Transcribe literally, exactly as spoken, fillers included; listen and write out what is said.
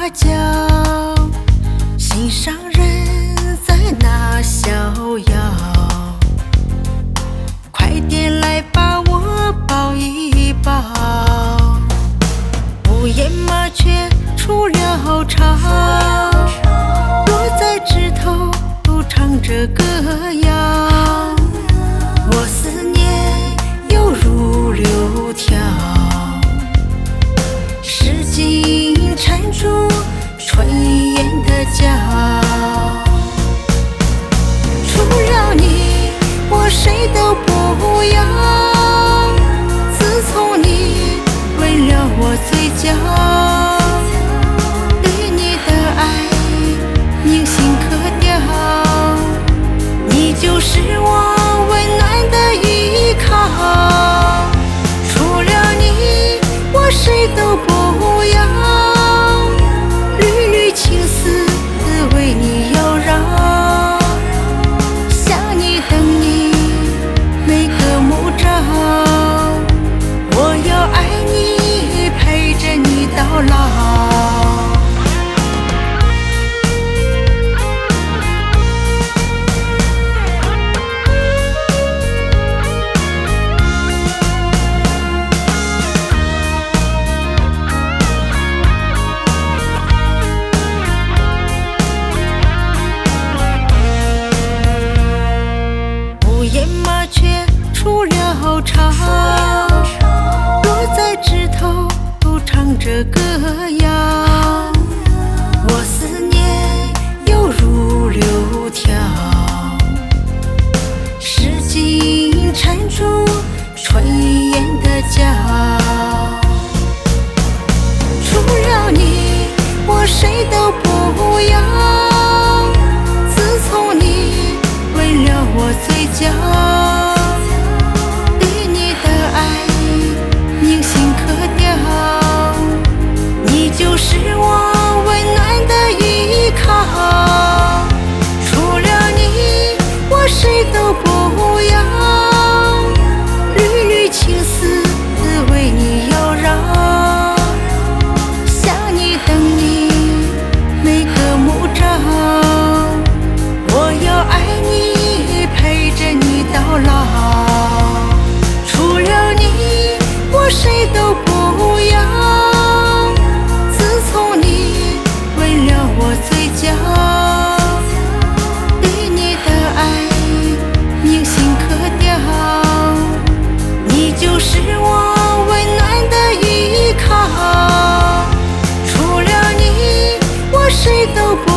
花轿，心上人在那逍遥。快点来把我抱一抱，乌烟麻雀出了巢，落在枝头都唱着歌谣。我思念犹如流条，诗经缠住炊烟的脚。除了你，我谁都不要。自从你吻了我嘴角，对你的爱铭心刻雕。你就是我温暖的依靠。除了你，我谁都不要。缕缕情丝为你妖娆，想你等你每个暮朝。我要爱你，陪着你到老。乌烟麻雀出了巢，落在枝头都唱着歌谣。我思念犹如流条，诗经缠住炊烟的脚。除了你，我谁都不要。自从你吻了我嘴角，对你的爱铭心刻雕。你就是我温暖的依靠。除了你，我谁都不要。缕缕情丝为你妖娆，想你等你每个暮朝。我要爱你，陪着你到老。除了你，我谁都不要。自从你吻了我嘴角，对你的爱铭心刻雕。你就是我温暖的依靠。除了你，我谁都不